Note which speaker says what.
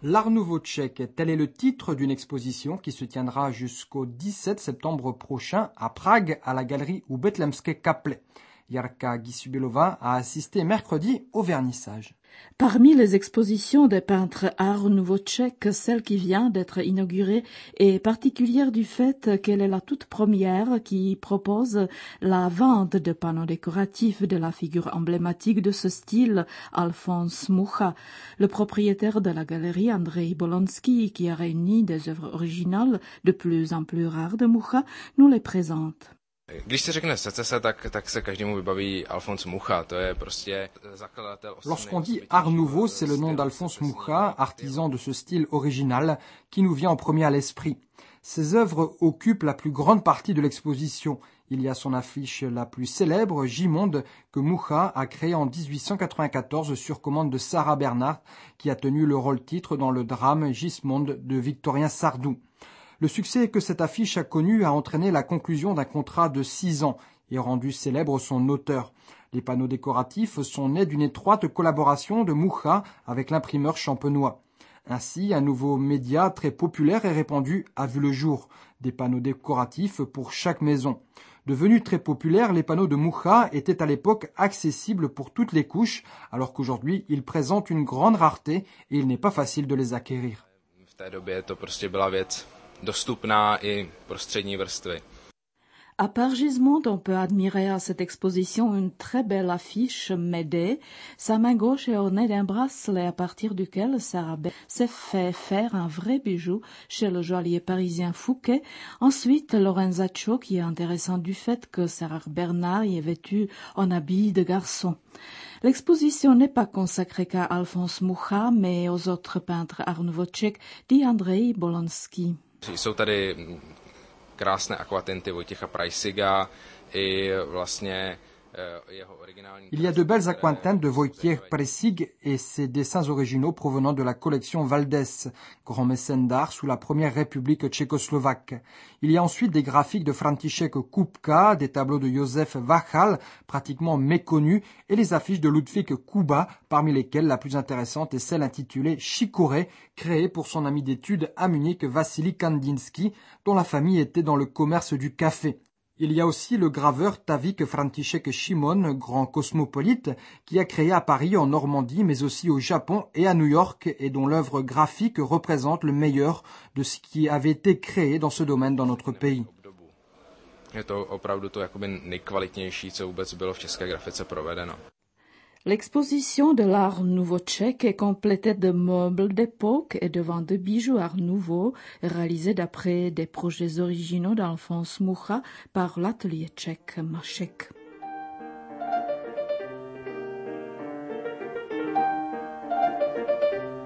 Speaker 1: L'Art nouveau tchèque, tel est le titre d'une exposition qui se tiendra jusqu'au 17 septembre prochain à Prague, à la galerie u Betlémské kaple. Jarka Gisubilova a assisté mercredi au vernissage.
Speaker 2: Parmi les expositions des peintres Art nouveau tchèque, celle qui vient d'être inaugurée est particulière du fait qu'elle est la toute première qui propose la vente de panneaux décoratifs de la figure emblématique de ce style, Alphonse Mucha. Le propriétaire de la galerie, Andrej Bolonský, qui a réuni des œuvres originales de plus en plus rares de Mucha, nous les présente.
Speaker 3: Když se řekne secese, tak se každému vybaví Alphonse Mucha, to je prostě zakladatel.
Speaker 1: Lorsqu'on dit Art nouveau, c'est le nom d'Alphonse Mucha, artisan de ce style original, qui nous vient en premier à l'esprit. Ses œuvres occupent la plus grande partie de l'exposition. Il y a son affiche la plus célèbre, Gimonde, que Mucha a créée en 1894 sur commande de Sarah Bernhardt, qui a tenu le rôle-titre dans le drame Gismonde de Victorien Sardou. Le succès que cette affiche a connu a entraîné la conclusion d'un contrat de 6 ans et rendu célèbre son auteur. Les panneaux décoratifs sont nés d'une étroite collaboration de Mucha avec l'imprimeur champenois. Ainsi, un nouveau média très populaire et répandu a vu le jour, des panneaux décoratifs pour chaque maison. Devenus très populaires, les panneaux de Mucha étaient à l'époque accessibles pour toutes les couches, alors qu'aujourd'hui, ils présentent une grande rareté et il n'est pas facile de les acquérir.
Speaker 3: Dostupná i pro střední vrstvy.
Speaker 2: À part Gismonde, on peut admirer à cette exposition une très belle affiche Médée. Sa main gauche est ornée d'un bracelet à partir duquel Sarah s'est fait faire un vrai bijou chez le joaillier parisien Fouquet. Ensuite, Lorenzaccio, qui est intéressant du fait que Sarah Bernhardt y est vêtue en habit de garçon. L'exposition n'est pas consacrée qu'à Alphonse Mucha, mais aux autres peintres Art nouveau tchèques, dit Andrej Bolonský.
Speaker 3: Jsou tady krásné akvatinty Vojtěcha Preisiga i vlastně jeho originální.
Speaker 1: Il y a de belles aquatinthes de Wojciech Preissig et ses dessins originaux provenant de la collection Valdès, grand mécène d'art sous la première république tchécoslovaque. Il y a ensuite des graphiques de František Kupka, des tableaux de Josef Vachal, pratiquement méconnus, et les affiches de Ludvík Kuba, parmi lesquelles la plus intéressante est celle intitulée Chicorée, créée pour son ami d'études à Munich Vassili Kandinsky, dont la famille était dans le commerce du café. Il y a aussi le graveur Tavik František Šimon, grand cosmopolite, qui a créé à Paris, en Normandie, mais aussi au Japon et à New York, et dont l'œuvre graphique représente le meilleur de ce qui avait été créé dans ce domaine dans notre pays.
Speaker 3: Je to opravdu to jakoby nejkvalitnější, co vůbec bylo v české grafice provedeno.
Speaker 2: L'exposition de l'art nouveau tchèque est complétée de meubles d'époque et de ventes de bijoux art nouveau réalisés d'après des projets originaux d'Alphonse Mucha par l'atelier tchèque Mašek.